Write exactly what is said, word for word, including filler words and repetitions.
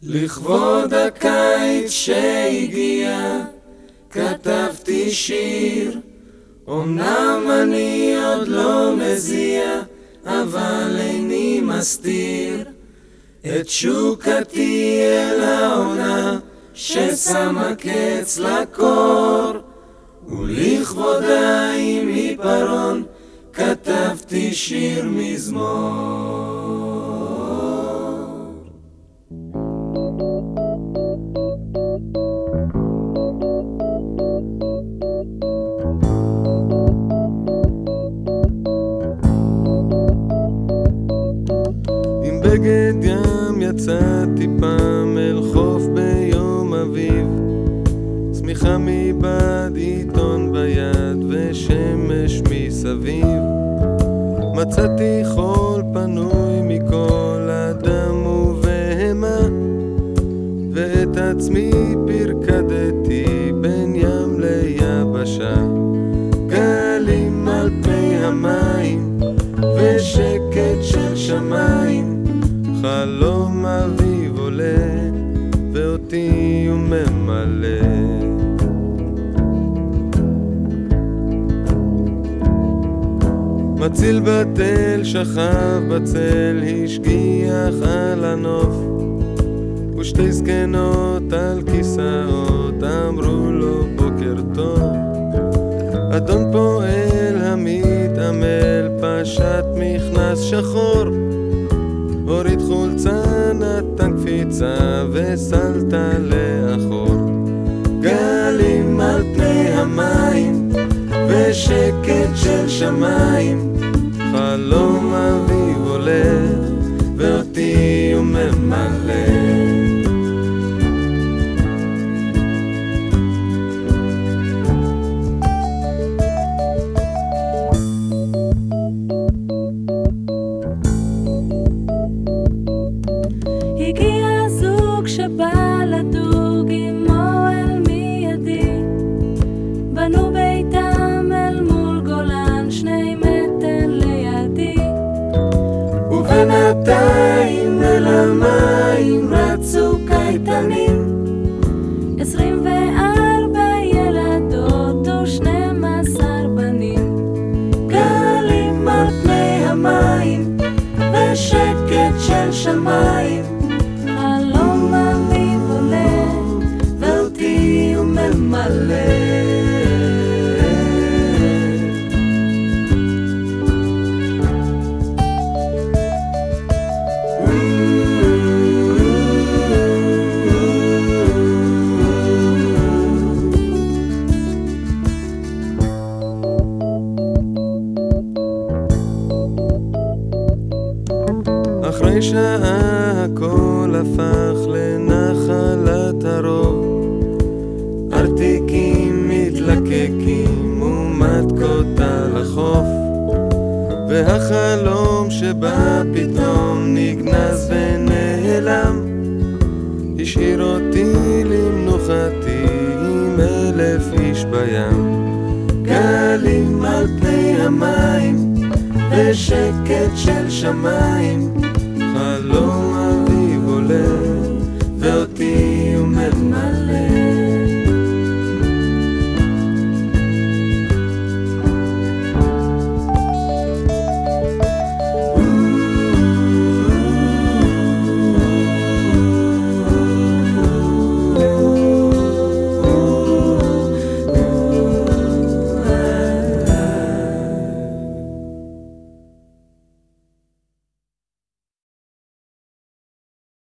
לכבוד הקיץ שהגיע כתבתי שיר, אמנם אני עוד לא מזיע, אבל איני מסתיר את שוקתי אל העונה ששמה קץ לקור, ולכבודה עם עיפרון כתבתי שיר מזמור. עם בגד ים יצאתי פעם אל חוף ביום אביב, צמיחה מבעד, עיתון ביד ושמש מסביב. מצאתי חול פנוי מכל אדם ובהמה, ואת עצמי פרקדתי בין ים ליבשה. גלים על פני המים ושקט של שמיים, חלום אביב עולה ואותי הוא ממלא. מציל בתל שכב בצל, השגיח על הנוף, ושתי זקנות על כיסאות אמרו לו בוקר טוב. אדון פועל המתעמל פשט מכנס שחור, הוריד חולצה נתן קפיצה וסלטה לאחור. גלים על פני המים ושקט של שמיים, חלום אביב עולה ואותי הוא ממלא. הגיע זוג שבא לדוג עם אוהל מיידי, בנו ביתם אל מול גולן שני מטר לידי, ובינתיים אל המים רצו קייטנים, עשרים וארבע ילדות ושנים עשר בנים. גלים על פני המים ושקט של שמיים, חלום אביב עולה ואותי הוא ממלא. אחרי שעה הכל הפך לנחלת הרוב, ארטיקים מתלקקים ומתקות על החוף, והחלום שבא פתאום נגנז ונעלם, השאיר אותי למנוחתי עם אלף איש בים. גלים על פני המים ושקט של שמיים, חלום